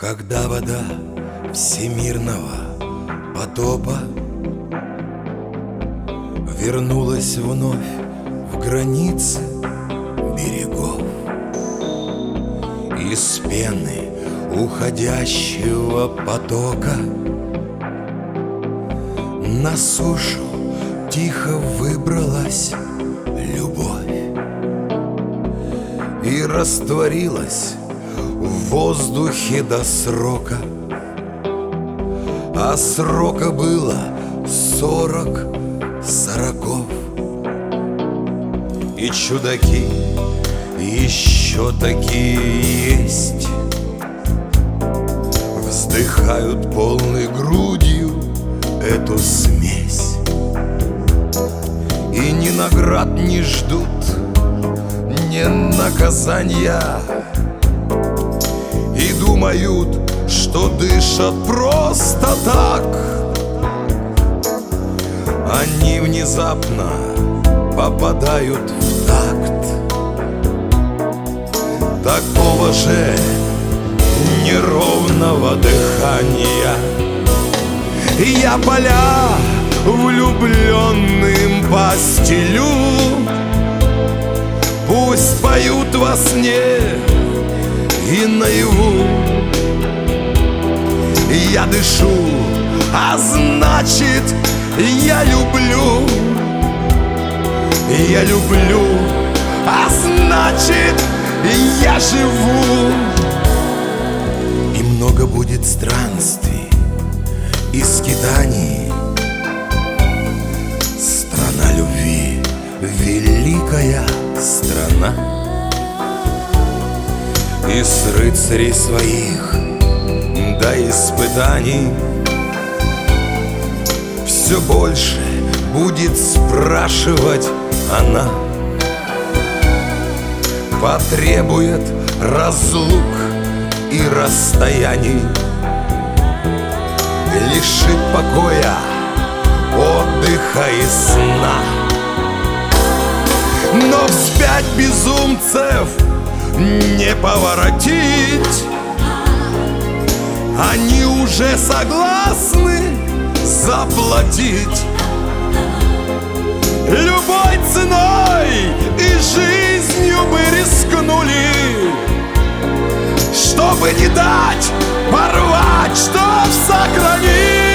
Когда вода всемирного потопа вернулась вновь в границы берегов, из пены уходящего потока на сушу тихо выбралась любовь и растворилась в воздухе до срока. А срока было 40 сороков. И чудаки еще такие есть, вздыхают полной грудью эту смесь, и ни наград не ждут, ни наказания, и думают, что дышат просто так. Они внезапно попадают в такт такого же неровного дыхания. И я поля влюбленным постелю, пусть поют во сне и наяву. Я дышу, а значит, я люблю. Я люблю, а значит, я живу. И много будет странствий и скитаний. Страна любви, великая страна. И с рыцарей своих до испытаний все больше будет спрашивать она. Потребует разлук и расстояний, лишит покоя, отдыха и сна. Но вспять безумцев не поворотить. Они уже согласны заплатить любой ценой, и жизнью бы рискнули, чтобы не дать порвать, чтоб сохранить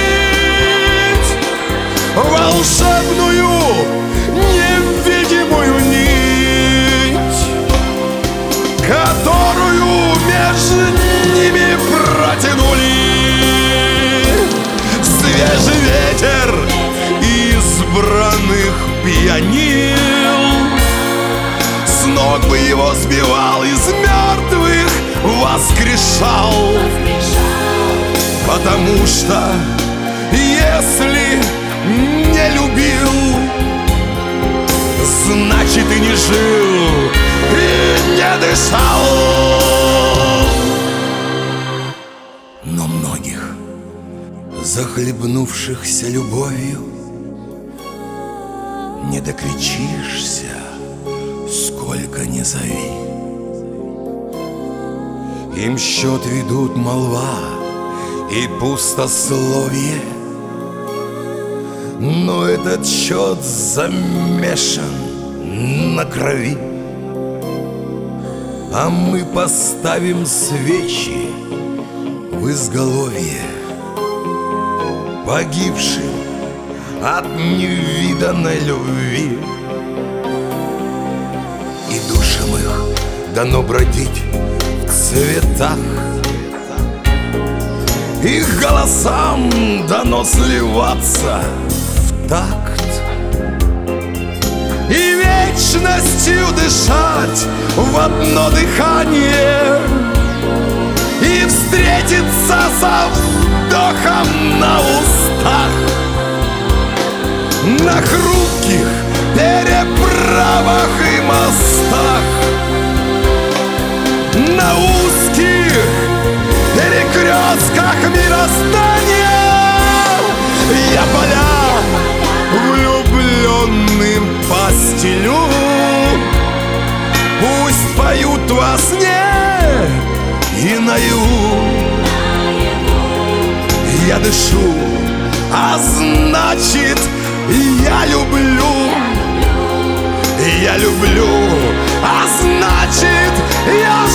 волшебную невидимую нить, которую между ними протянули. Свежий ветер избранных пьянил, с ног бы его сбивал, из мертвых воскрешал. Потому что если не любил, значит и не жил, и не дышал. Но многих, захлебнувшихся любовью, не докричишься, сколько ни зови. Им счет ведут молва и пустословие, но этот счет замешан на крови. А мы поставим свечи в изголовье погибшим от невиданной любви. И душам их дано бродить в цветах, их голосам дано сливаться в такт, и вечностью дышать в одно дыхание, и встретиться со вздохом на устах. На хрупких переправах и мостах, на узких перекрестках мироздания я поля влюбленным постелю, пусть поют во сне и наяву. я дышу, а значит, я люблю. Я люблю, а значит, я